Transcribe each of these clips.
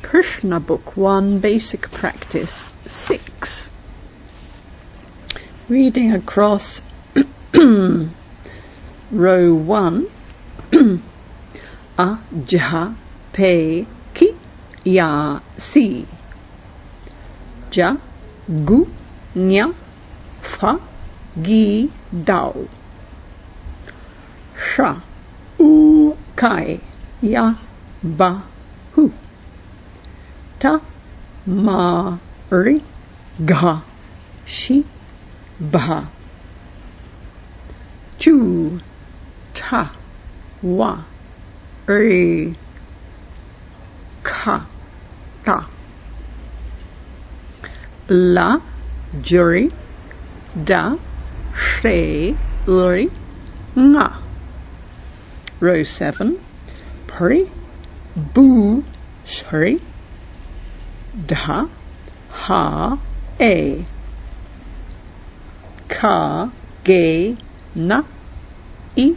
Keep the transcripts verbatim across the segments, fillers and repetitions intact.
Krishna Book one, Basic Practice six. Reading across row one. A Jah Pe Ki Ya Si. Ja Gu Nya Fa Gi Dao. Sha U Kai Ya Ba Hu. Ta Ma Ri Ga Shi Ba. Chu Ta Wa Ri Ka Ta. La Juri Da She Uri Nga. Row seven. Pri Bu Shri Da Ha A. Ka Ge Na I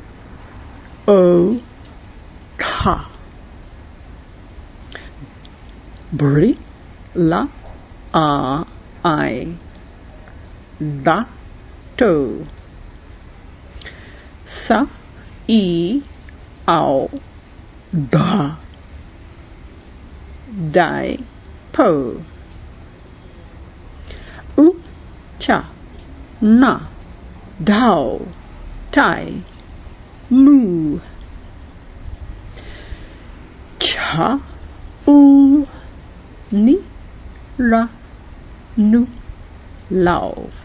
O Ka. Bri La A I Da To. Sa I Ao Da Dai Po. U Cha Na Dao Tai Mu. Cha U Ni Ra Nu Lao.